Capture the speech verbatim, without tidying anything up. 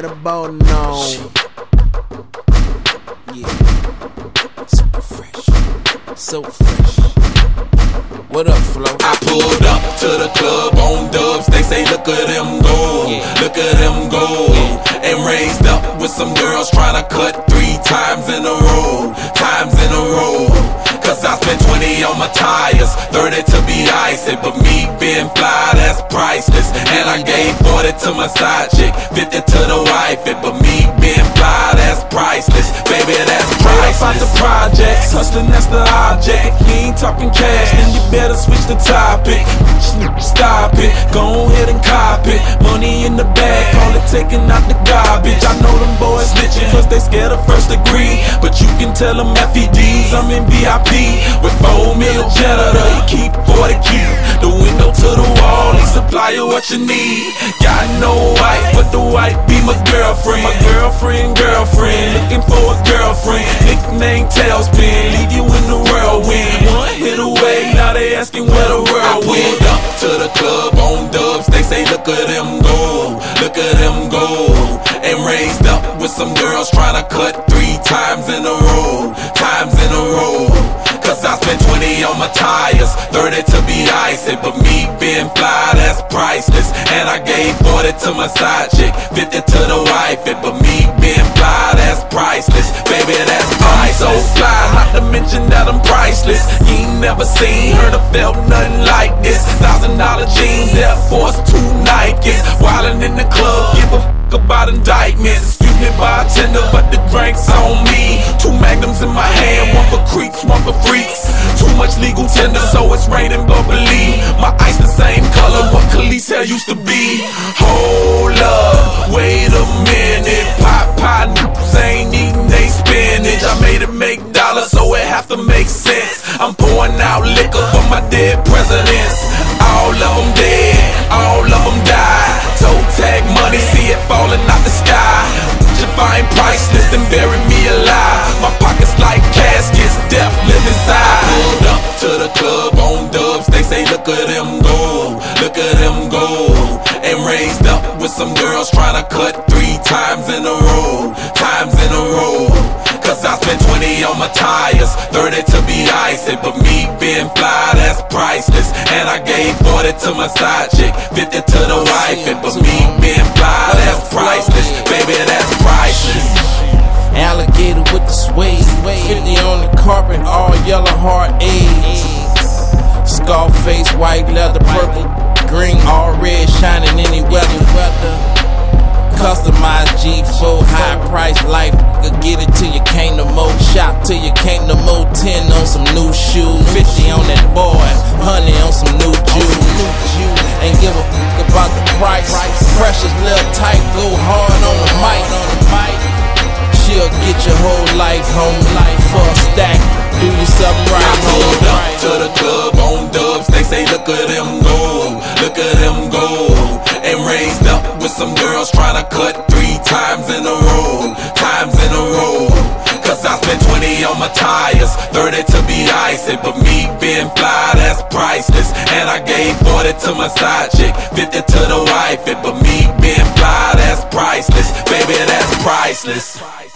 right about now. Yeah. So fresh. So fresh. What up, Flo? I pulled up to the club on dubs. They say, look at them go, yeah. Look at them go, yeah. And raised up with some girls trying to cut three times in a row, times in a row. Cause I spent twenty on my tires, thirty to be icy. But me being fly, that's priceless. And I gave forty to my side chick, fifty to the wife. But me being fly, that's priceless. Baby, that's priceless. Right about the projects, hustling, that's the object. You ain't talking cash, then you better switch the topic. Stop it, go ahead and cop it. Money in the bag, call it taking out the garbage. I know them boys snitching, cause they scared of first degree. But you can tell them F E Ds, I'm in V I P. With four mil janitor, you keep forty Q. The window to the wall, he supply you what you need. Got no wife, but the wife be my girlfriend. My girlfriend, girlfriend, looking for a girlfriend. Nickname Tailspin, leave you in the whirlwind. One hit away, now they asking where the world went. I pulled up to the club on dubs. They say look at them go, look at them go. And raised up with some girls trying to cut three times in a row, times in a row. Cause I spent twenty on my tires, thirty to be icy. But me being fly, that's priceless. And I gave forty to my side chick, fifty to the wife. But me being fly, that's priceless. Baby, that's priceless. I'm so fly, not to mention that I'm priceless. You ain't never seen, heard or felt nothing like this. Thousand dollar jeans, Air Force, two Nikes. Wildin' in the club, give a f about indictments. Excuse me, bartender, but the drink's on me. Two magnums in my hand, one for creeps, one for freaks. Too much legal tender, so it's raining bubbly. My ice the same color what Khalees hair used to be. Hold up, wait a minute. Pop pie niggas ain't eating they spinach. I made it make dollars, so it have to make sense. I'm pouring out liquor for my dead presidents. All of them dead, all of them died. Toe tag money, see it falling out the sky. If I ain't priceless, then bury me alive. My pockets like caskets, death live inside. I pulled up to the club on dubs. They say look at them go, look at them go. And raised up with some girls trying to cut three times in a row, times in a row. Cause I spent twenty on my tires, thirty to be icy. But me being fly, that's priceless. And I gave forty to my side chick, fifty to the wife. But me being fly, that's priceless. Baby, that's priceless. Alligator with the suede, fifty on the carpet, all yellow hard eggs. Scarface, white leather, purple, green, all red, shining any weather. Customized G four, high price life, get it till you can't no more. Shop till you can't no more. Ten on some new shoes, fifty on that boy, honey on some new juice. Ain't give a f about the price. Precious little tight, go hard on the mic. She'll get your whole life, home life for a stack. Do you something right? I pulled up to the club on dubs. They say look at them go, look at them go. And raised up with some girls trying to cut three times in a row, times in a row. Cause I spent twenty on my tires, thirty to be icy. But me being fly, that's priceless. And I gave forty to my side chick, fifty to the wife. But me being fly, that's priceless. Baby, that's priceless.